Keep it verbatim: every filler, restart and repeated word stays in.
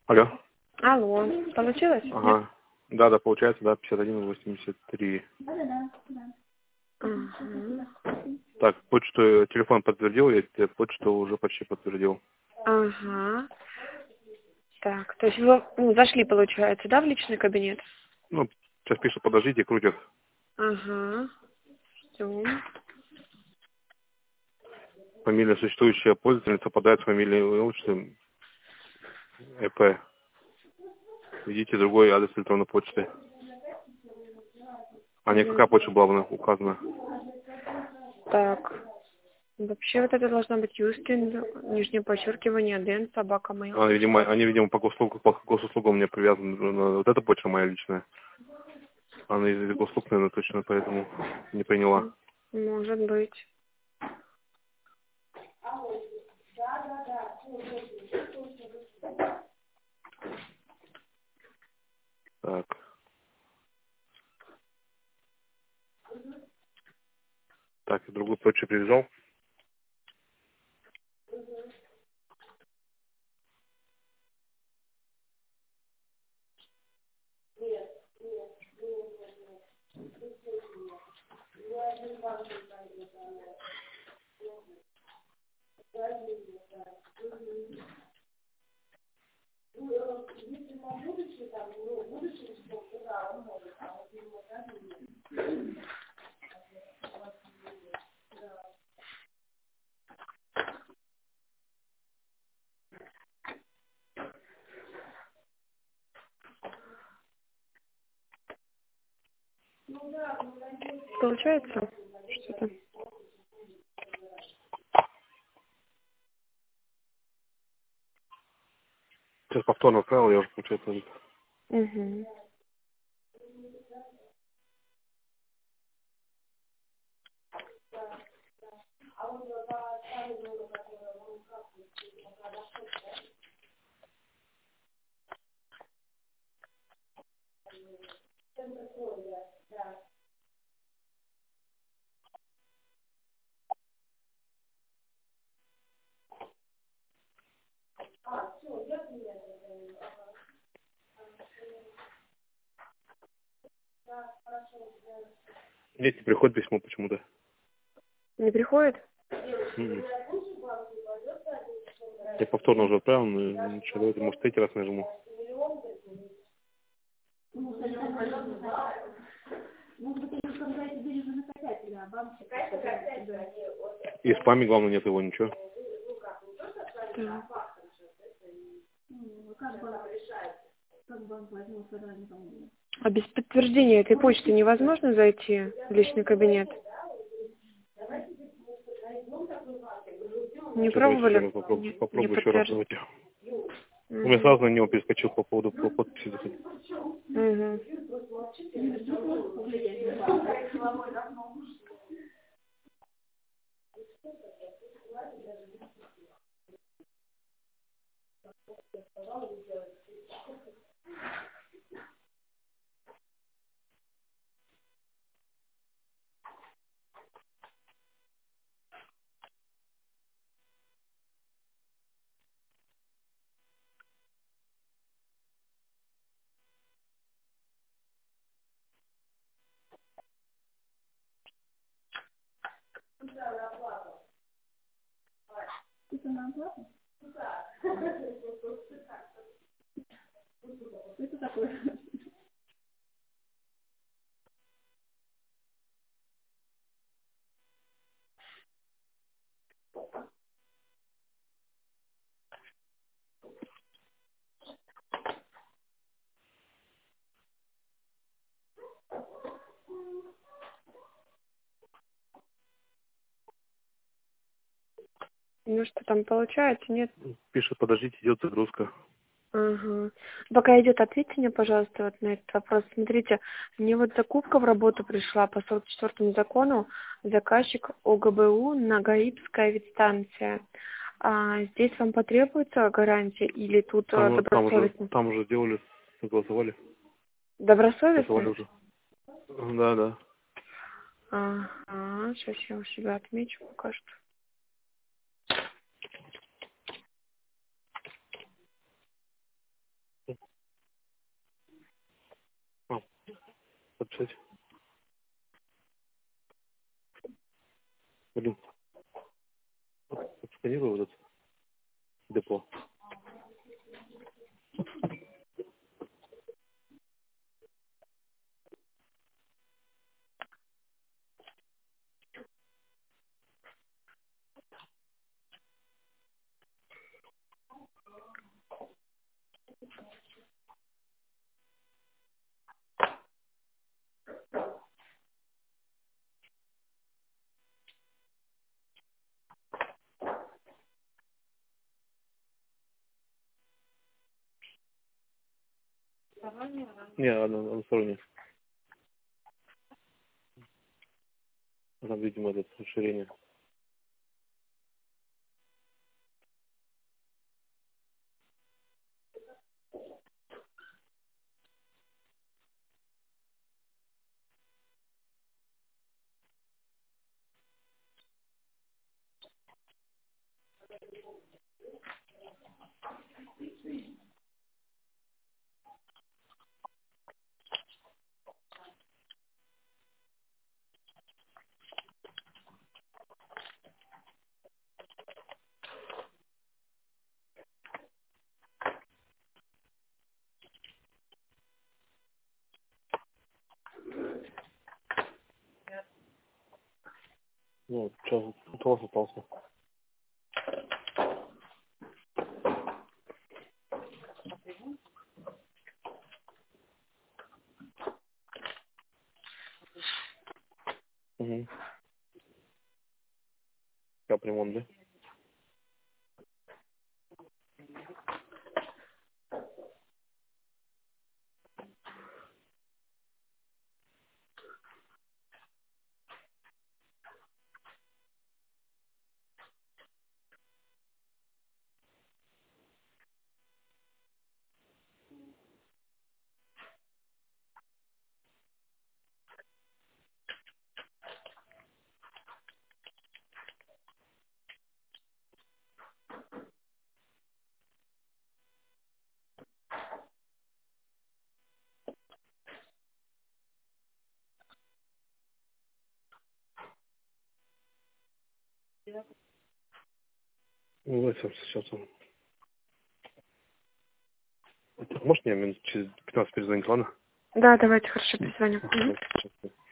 Алло. Алло, получилось? Нет? Ага. Да, да, получается, да, пятьдесят один восемьдесят три. Ага. Так, почту, телефон подтвердил, я тебе почту уже почти подтвердил. Ага. Так, то есть вы ну, зашли, получается, да, в личный кабинет? Ну, сейчас пишут, подождите, крутят. Ага. Ждем. Фамилия существующая пользовательница попадает в фамилию лучше ЭП. Введите другой адрес электронной почты. А не какая почта была бы указана? Так. Вообще вот это должно быть Юстин, нижнее подчеркивание, Дэн, собака моя. Они, видимо, они, видимо, по госуслугам, по госуслугам мне привязаны. Вот эта почта моя личная. Она из госуслуг, наверное, точно, поэтому не приняла. Может быть. Так. Так, другую почту привязал. Получается что-то? Сейчас повторно отправил, я уже, получается, Угу. нет, не приходит письмо почему-то. Не приходит? М-м. Я повторно уже отправил, но ничего, давайте, может, третий раз нажму. И в спаме, главное, нет его, ничего. Так. А без подтверждения этой почты невозможно зайти в личный кабинет? Не Что, давайте еще пробовали? раз попробую, Не, не попробую еще раз, подтверждать. давайте. У меня сразу на него перескочил по поводу по подписи. Угу. Ну что там получается, нет? Пишет, подождите, идет загрузка. Ага. Пока идет, ответьте мне, пожалуйста, вот на этот вопрос. Смотрите, мне вот закупка в работу пришла по сорок четвёртому закону, заказчик ОГБУ, Нагаибская ветстанция. А здесь вам потребуется гарантия или тут э, Там, там уже, добросовестно? там уже сделали, согласовали. Согласовали Добросовестность? уже. Да, да. Ага, сейчас я у себя отмечу пока что. А, подписать. Блин, отсканирую вот это депо. Не, она на стороне. Там, видимо, это расширение. Ну, сейчас тоже остался. Угу. Капремонт, да? Ну, давайте сейчас он. Может, мне минут через пятнадцать перезвонить, ладно? Да, давайте, хорошо, перезвоню. Давайте, сейчас.